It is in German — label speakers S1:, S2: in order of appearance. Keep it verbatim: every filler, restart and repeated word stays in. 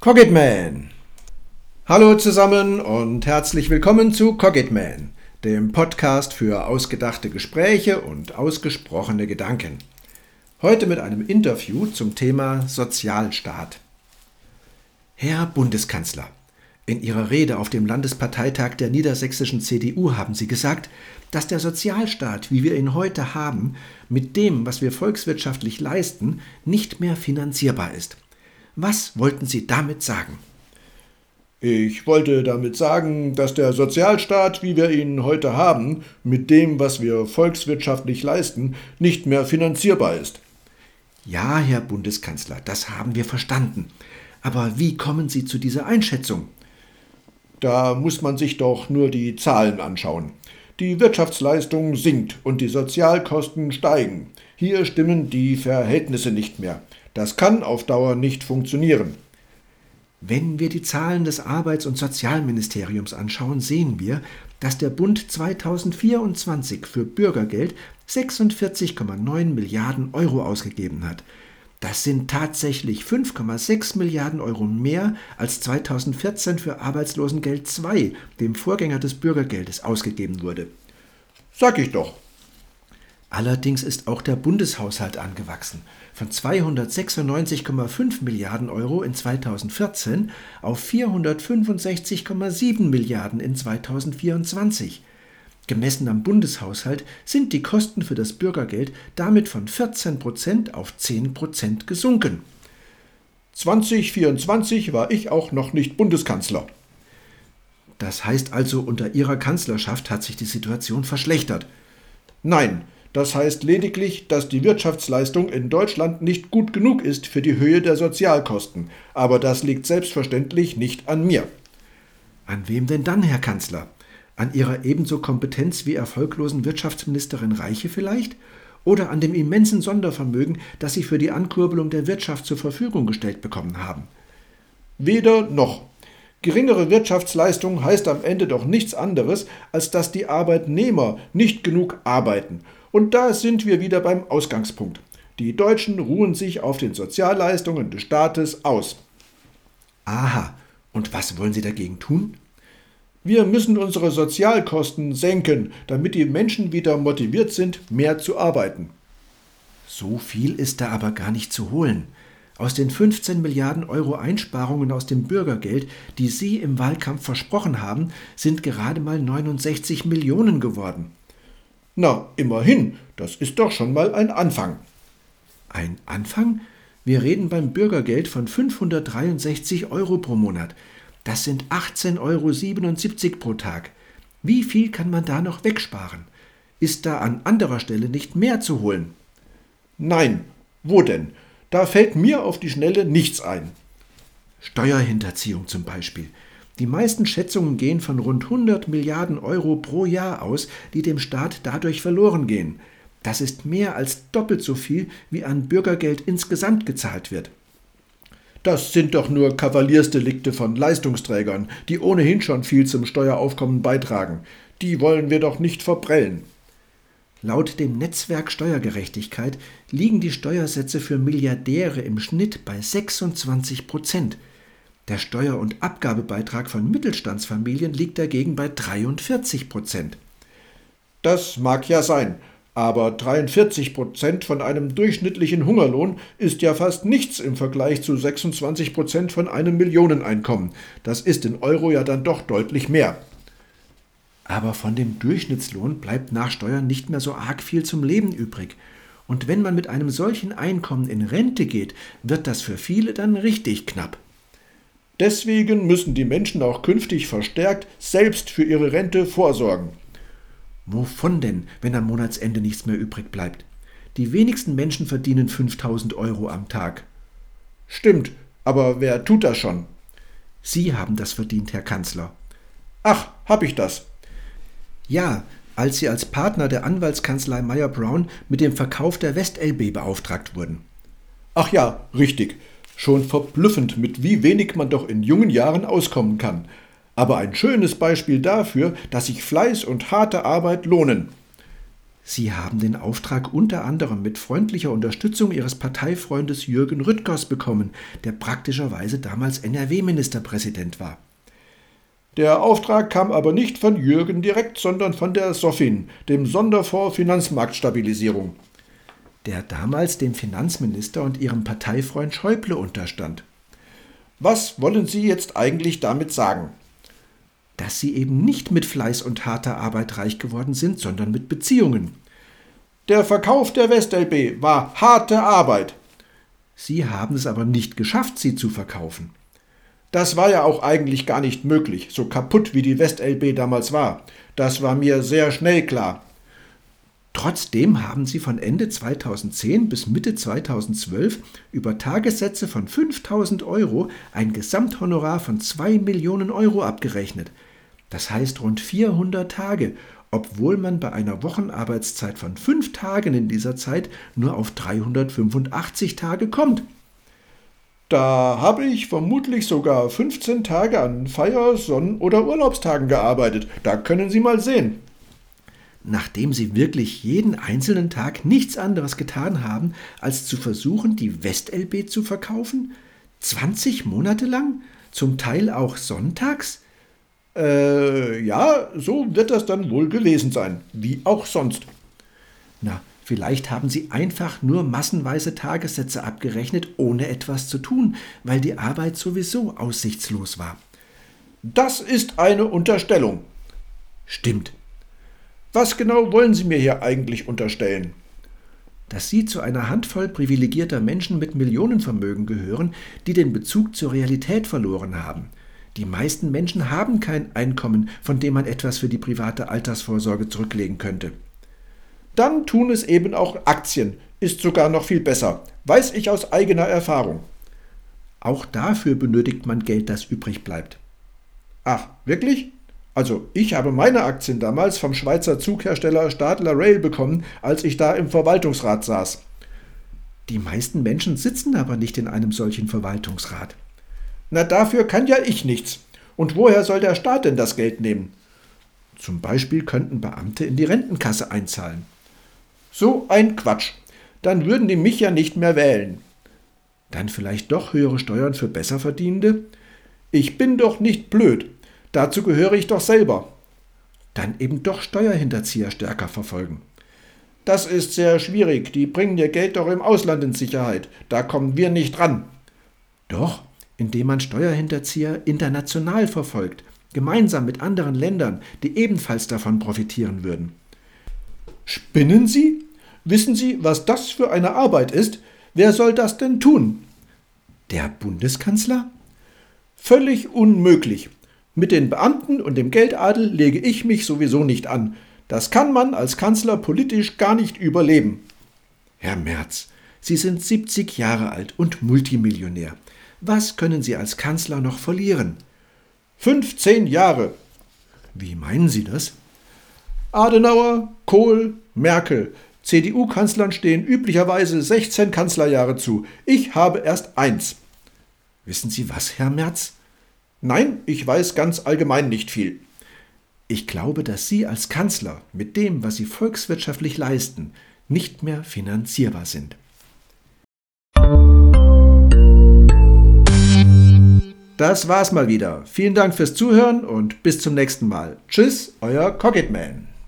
S1: Cogitman! Hallo zusammen und herzlich willkommen zu Cogitman, dem Podcast für ausgedachte Gespräche und ausgesprochene Gedanken. Heute mit einem Interview zum Thema Sozialstaat. Herr Bundeskanzler, in Ihrer Rede auf dem Landesparteitag der niedersächsischen C D U haben Sie gesagt, dass der Sozialstaat, wie wir ihn heute haben, mit dem, was wir volkswirtschaftlich leisten, nicht mehr finanzierbar ist. Was wollten Sie damit sagen?
S2: Ich wollte damit sagen, dass der Sozialstaat, wie wir ihn heute haben, mit dem, was wir volkswirtschaftlich leisten, nicht mehr finanzierbar ist.
S1: Ja, Herr Bundeskanzler, das haben wir verstanden. Aber wie kommen Sie zu dieser Einschätzung?
S2: Da muss man sich doch nur die Zahlen anschauen. Die Wirtschaftsleistung sinkt und die Sozialkosten steigen. Hier stimmen die Verhältnisse nicht mehr. Das kann auf Dauer nicht funktionieren.
S1: Wenn wir die Zahlen des Arbeits- und Sozialministeriums anschauen, sehen wir, dass der Bund zweitausendvierundzwanzig für Bürgergeld sechsundvierzig Komma neun Milliarden Euro ausgegeben hat. Das sind tatsächlich fünf Komma sechs Milliarden Euro mehr als zweitausendvierzehn für Arbeitslosengeld zwei, dem Vorgänger des Bürgergeldes, ausgegeben wurde.
S2: Sag ich doch.
S1: Allerdings ist auch der Bundeshaushalt angewachsen, von zweihundertsechsundneunzig Komma fünf Milliarden Euro in zweitausendvierzehn auf vierhundertfünfundsechzig Komma sieben Milliarden in zweitausendvierundzwanzig. Gemessen am Bundeshaushalt sind die Kosten für das Bürgergeld damit von vierzehn Prozent auf zehn Prozent gesunken.
S2: zweitausendvierundzwanzig war ich auch noch nicht Bundeskanzler.
S1: Das heißt also, unter Ihrer Kanzlerschaft hat sich die Situation verschlechtert.
S2: Nein, das heißt lediglich, dass die Wirtschaftsleistung in Deutschland nicht gut genug ist für die Höhe der Sozialkosten. Aber das liegt selbstverständlich nicht an mir.
S1: An wem denn dann, Herr Kanzler? An Ihrer ebenso Kompetenz wie erfolglosen Wirtschaftsministerin Reiche vielleicht? Oder an dem immensen Sondervermögen, das Sie für die Ankurbelung der Wirtschaft zur Verfügung gestellt bekommen haben?
S2: Weder noch. Geringere Wirtschaftsleistung heißt am Ende doch nichts anderes, als dass die Arbeitnehmer nicht genug arbeiten. Und da sind wir wieder beim Ausgangspunkt. Die Deutschen ruhen sich auf den Sozialleistungen des Staates aus.
S1: Aha, und was wollen Sie dagegen tun?
S2: Wir müssen unsere Sozialkosten senken, damit die Menschen wieder motiviert sind, mehr zu arbeiten.
S1: So viel ist da aber gar nicht zu holen. Aus den fünfzehn Milliarden Euro Einsparungen aus dem Bürgergeld, die Sie im Wahlkampf versprochen haben, sind gerade mal neunundsechzig Millionen geworden.
S2: Na, immerhin, das ist doch schon mal ein Anfang.
S1: Ein Anfang? Wir reden beim Bürgergeld von fünfhundertdreiundsechzig Euro pro Monat. Das sind achtzehn Euro siebenundsiebzig pro Tag. Wie viel kann man da noch wegsparen? Ist da an anderer Stelle nicht mehr zu holen?
S2: Nein, wo denn? Da fällt mir auf die Schnelle nichts ein.
S1: Steuerhinterziehung zum Beispiel. Die meisten Schätzungen gehen von rund hundert Milliarden Euro pro Jahr aus, die dem Staat dadurch verloren gehen. Das ist mehr als doppelt so viel, wie an Bürgergeld insgesamt gezahlt wird.
S2: Das sind doch nur Kavaliersdelikte von Leistungsträgern, die ohnehin schon viel zum Steueraufkommen beitragen. Die wollen wir doch nicht verprellen.
S1: Laut dem Netzwerk Steuergerechtigkeit liegen die Steuersätze für Milliardäre im Schnitt bei sechsundzwanzig Prozent. Der Steuer- und Abgabebeitrag von Mittelstandsfamilien liegt dagegen bei dreiundvierzig Prozent.
S2: Das mag ja sein, aber dreiundvierzig Prozent von einem durchschnittlichen Hungerlohn ist ja fast nichts im Vergleich zu sechsundzwanzig Prozent von einem Millioneneinkommen. Das ist in Euro ja dann doch deutlich mehr.
S1: Aber von dem Durchschnittslohn bleibt nach Steuern nicht mehr so arg viel zum Leben übrig. Und wenn man mit einem solchen Einkommen in Rente geht, wird das für viele dann richtig knapp.
S2: Deswegen müssen die Menschen auch künftig verstärkt selbst für ihre Rente vorsorgen.
S1: Wovon denn, wenn am Monatsende nichts mehr übrig bleibt? Die wenigsten Menschen verdienen fünftausend Euro am Tag.
S2: Stimmt, aber wer tut das schon?
S1: Sie haben das verdient, Herr Kanzler.
S2: Ach, hab ich das?
S1: Ja, als Sie als Partner der Anwaltskanzlei Meyer Brown mit dem Verkauf der West-L B beauftragt wurden.
S2: Ach ja, richtig. Schon verblüffend, mit wie wenig man doch in jungen Jahren auskommen kann. Aber ein schönes Beispiel dafür, dass sich Fleiß und harte Arbeit lohnen.
S1: Sie haben den Auftrag unter anderem mit freundlicher Unterstützung Ihres Parteifreundes Jürgen Rüttgers bekommen, der praktischerweise damals N R W-Ministerpräsident war.
S2: Der Auftrag kam aber nicht von Jürgen direkt, sondern von der SOFIN, dem Sonderfonds Finanzmarktstabilisierung,
S1: der damals dem Finanzminister und Ihrem Parteifreund Schäuble unterstand.
S2: Was wollen Sie jetzt eigentlich damit sagen?
S1: Dass Sie eben nicht mit Fleiß und harter Arbeit reich geworden sind, sondern mit Beziehungen.
S2: Der Verkauf der WestLB war harte Arbeit.
S1: Sie haben es aber nicht geschafft, sie zu verkaufen.
S2: Das war ja auch eigentlich gar nicht möglich, so kaputt wie die WestLB damals war. Das war mir sehr schnell klar.
S1: Trotzdem haben Sie von Ende zweitausendzehn bis Mitte zweitausendzwölf über Tagessätze von fünftausend Euro ein Gesamthonorar von zwei Millionen Euro abgerechnet. Das heißt rund vierhundert Tage, obwohl man bei einer Wochenarbeitszeit von fünf Tagen in dieser Zeit nur auf dreihundertfünfundachtzig Tage kommt.
S2: Da habe ich vermutlich sogar fünfzehn Tage an Feier-, Sonn- oder Urlaubstagen gearbeitet. Da können Sie mal sehen.
S1: Nachdem Sie wirklich jeden einzelnen Tag nichts anderes getan haben, als zu versuchen, die WestLB zu verkaufen? zwanzig Monate lang? Zum Teil auch sonntags?
S2: Äh, ja, so wird das dann wohl gewesen sein, wie auch sonst.
S1: Na, vielleicht haben Sie einfach nur massenweise Tagessätze abgerechnet, ohne etwas zu tun, weil die Arbeit sowieso aussichtslos war.
S2: Das ist eine Unterstellung.
S1: Stimmt.
S2: Was genau wollen Sie mir hier eigentlich unterstellen?
S1: Dass Sie zu einer Handvoll privilegierter Menschen mit Millionenvermögen gehören, die den Bezug zur Realität verloren haben. Die meisten Menschen haben kein Einkommen, von dem man etwas für die private Altersvorsorge zurücklegen könnte.
S2: Dann tun es eben auch Aktien, ist sogar noch viel besser, weiß ich aus eigener Erfahrung.
S1: Auch dafür benötigt man Geld, das übrig bleibt.
S2: Ach, wirklich? Also ich habe meine Aktien damals vom Schweizer Zughersteller Stadler Rail bekommen, als ich da im Verwaltungsrat saß.
S1: Die meisten Menschen sitzen aber nicht in einem solchen Verwaltungsrat.
S2: Na, dafür kann ja ich nichts. Und woher soll der Staat denn das Geld nehmen?
S1: Zum Beispiel könnten Beamte in die Rentenkasse einzahlen.
S2: So ein Quatsch. Dann würden die mich ja nicht mehr wählen.
S1: Dann vielleicht doch höhere Steuern für Besserverdienende?
S2: Ich bin doch nicht blöd. Dazu gehöre ich doch selber.
S1: Dann eben doch Steuerhinterzieher stärker verfolgen.
S2: Das ist sehr schwierig. Die bringen ihr Geld doch im Ausland in Sicherheit. Da kommen wir nicht ran.
S1: Doch, indem man Steuerhinterzieher international verfolgt, gemeinsam mit anderen Ländern, die ebenfalls davon profitieren würden.
S2: Spinnen Sie? Wissen Sie, was das für eine Arbeit ist? Wer soll das denn tun?
S1: Der Bundeskanzler?
S2: Völlig unmöglich. Mit den Beamten und dem Geldadel lege ich mich sowieso nicht an. Das kann man als Kanzler politisch gar nicht überleben.
S1: Herr Merz, Sie sind siebzig Jahre alt und Multimillionär. Was können Sie als Kanzler noch verlieren?
S2: fünfzehn Jahre.
S1: Wie meinen Sie das?
S2: Adenauer, Kohl, Merkel. C D U-Kanzlern stehen üblicherweise sechzehn Kanzlerjahre zu. Ich habe erst eins.
S1: Wissen Sie was, Herr Merz?
S2: Nein, ich weiß ganz allgemein nicht viel.
S1: Ich glaube, dass Sie als Kanzler mit dem, was Sie volkswirtschaftlich leisten, nicht mehr finanzierbar sind.
S2: Das war's mal wieder. Vielen Dank fürs Zuhören und bis zum nächsten Mal. Tschüss, euer Cocketman.